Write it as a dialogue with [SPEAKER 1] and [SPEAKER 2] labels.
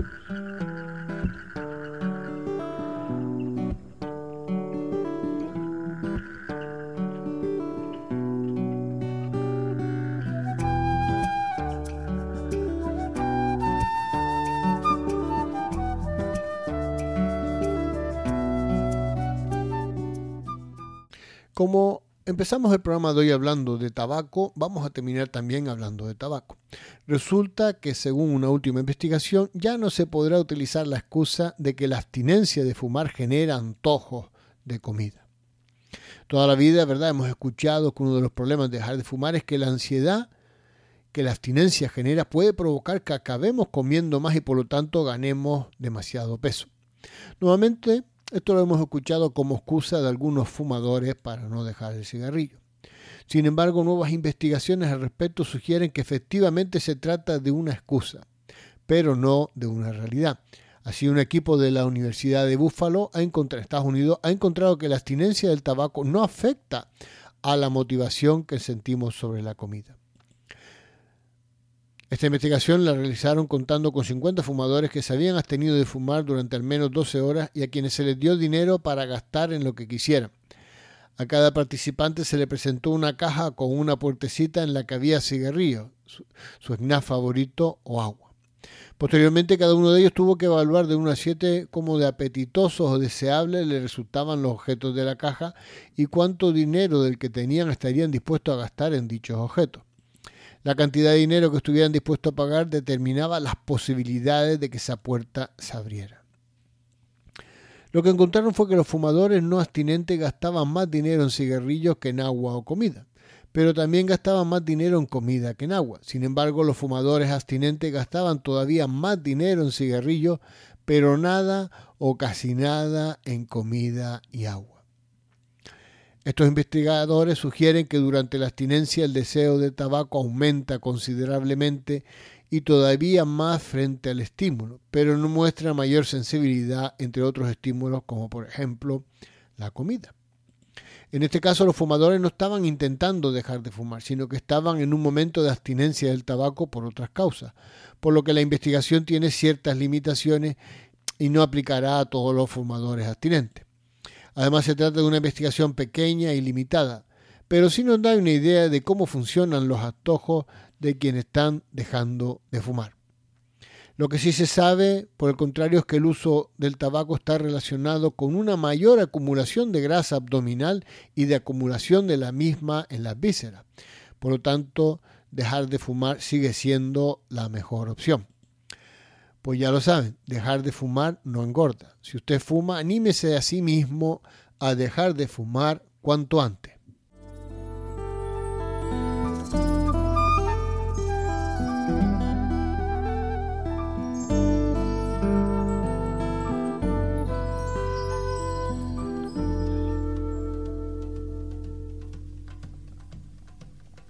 [SPEAKER 1] Como empezamos el programa de hoy hablando de tabaco, vamos a terminar también hablando de tabaco. Resulta que según una última investigación ya no se podrá utilizar la excusa de que la abstinencia de fumar genera antojos de comida. Toda la vida, ¿verdad?, hemos escuchado que uno de los problemas de dejar de fumar es que la ansiedad que la abstinencia genera puede provocar que acabemos comiendo más y por lo tanto ganemos demasiado peso. Nuevamente, esto lo hemos escuchado como excusa de algunos fumadores para no dejar el cigarrillo. Sin embargo, nuevas investigaciones al respecto sugieren que efectivamente se trata de una excusa, pero no de una realidad. Así, un equipo de la Universidad de Buffalo, Estados Unidos, ha encontrado que la abstinencia del tabaco no afecta a la motivación que sentimos sobre la comida. Esta investigación la realizaron contando con 50 fumadores que se habían abstenido de fumar durante al menos 12 horas y a quienes se les dio dinero para gastar en lo que quisieran. A cada participante se le presentó una caja con una puertecita en la que había cigarrillos, su snack favorito o agua. Posteriormente, cada uno de ellos tuvo que evaluar de 1 a 7 cómo de apetitosos o deseables le resultaban los objetos de la caja y cuánto dinero del que tenían estarían dispuestos a gastar en dichos objetos. La cantidad de dinero que estuvieran dispuestos a pagar determinaba las posibilidades de que esa puerta se abriera. Lo que encontraron fue que los fumadores no abstinentes gastaban más dinero en cigarrillos que en agua o comida, pero también gastaban más dinero en comida que en agua. Sin embargo, los fumadores abstinentes gastaban todavía más dinero en cigarrillos, pero nada o casi nada en comida y agua. Estos investigadores sugieren que durante la abstinencia el deseo de tabaco aumenta considerablemente y todavía más frente al estímulo, pero no muestra mayor sensibilidad entre otros estímulos como por ejemplo la comida. En este caso los fumadores no estaban intentando dejar de fumar, sino que estaban en un momento de abstinencia del tabaco por otras causas, por lo que la investigación tiene ciertas limitaciones y no aplicará a todos los fumadores abstinentes. Además, se trata de una investigación pequeña y limitada, pero sí nos da una idea de cómo funcionan los antojos de quienes están dejando de fumar. Lo que sí se sabe, por el contrario, es que el uso del tabaco está relacionado con una mayor acumulación de grasa abdominal y de acumulación de la misma en las vísceras. Por lo tanto, dejar de fumar sigue siendo la mejor opción. Pues ya lo saben, dejar de fumar no engorda. Si usted fuma, anímese a sí mismo a dejar de fumar cuanto antes.